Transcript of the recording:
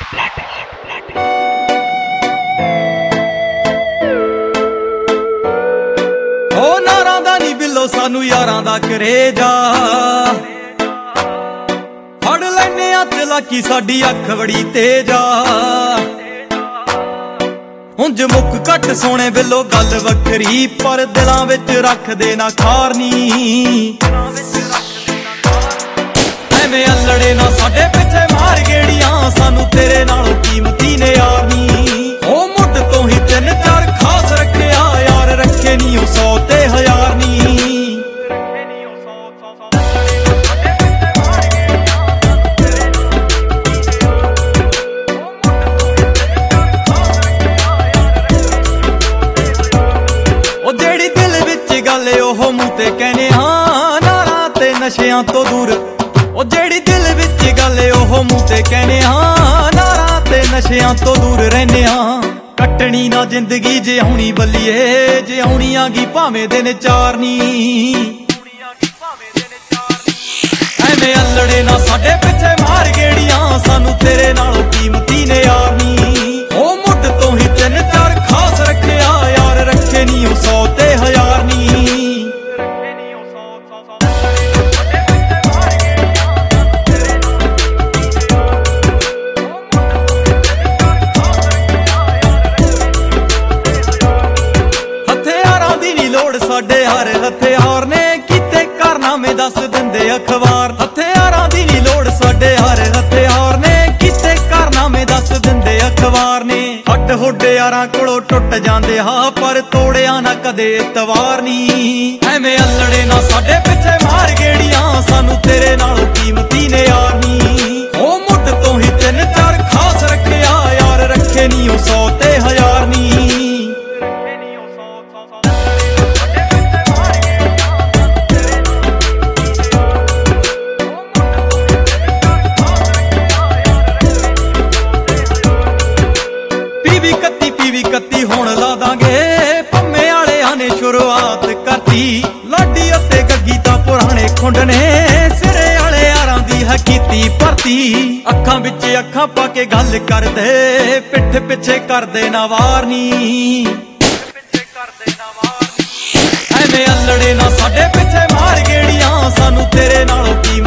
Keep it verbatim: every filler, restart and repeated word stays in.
ओ नारां दा नी बिल्लो सानू यारां दा करेजा फड़ लैने आ चलाकी साडी अख बड़ी तेज आ हुंज मुक घट सोने बिल्लो गल वखरी पर दिलां विच रख दे ना खारनी एवें अल्लड़े ना साडे पिछे मार गेड़ियां सानू तेरे नालों कीमती ने यार नी ओ मुੱਢ तो ही तीन चार खास रखिया यार रखे नी ओ सौ ते हजार नी ओ जेड़ी दिल विच गल ओह मूंह ते कहने हां नारां ते नशियां तो दूर ओ जेड़ी दिल विच गल ओह मूंह ते कहने हां नारां ते नशियां तो दूर रहने हां कटनी ना जिंदगी जे आउणी बल्लिए जे आउणी आगी भावें दिन चारनी एवें अल्लड़े ना साडे पिछे मार गेड़ियां सानू तेरे नालों कीमती ने यार नी ओ मुੱਢ तो ही तीन चार खास रखिया यार रखे नी ओ सौ ते हजार नी साडे हर हथियार ने कीते कारनामे दस दिंदे अखबार हथियारां दी नी लोड़ साडे हर हथियार ने कीते कारनामे दस दिंदे अखबार ने हड्ड हुड्ड यारां कोलों टुट जांदे हा पर तोड़िया ना कदे तवार नी एवें अल्लड़े ना साडे पिछे मार गेड़ियां सानू तेरे नालों कीमती ने यार नी ओ मुੱਢ तो ही तीन चार खास रखिया यार रखे नी ओ सौ ते हजार नी कत्ती हुण ला दांगे पम्मे आलियां ने शुरुआत करती लाडी अते गग्गी तां पुराने खुंड ने सिरे आले यारां दी है कीती भरती अखां विच अखां पा के गल करदे पिठ पिछे करदे ना वारनी एवें अल्लड़े ना साडे पिछे मार गेड़ियां सानू तेरे नालों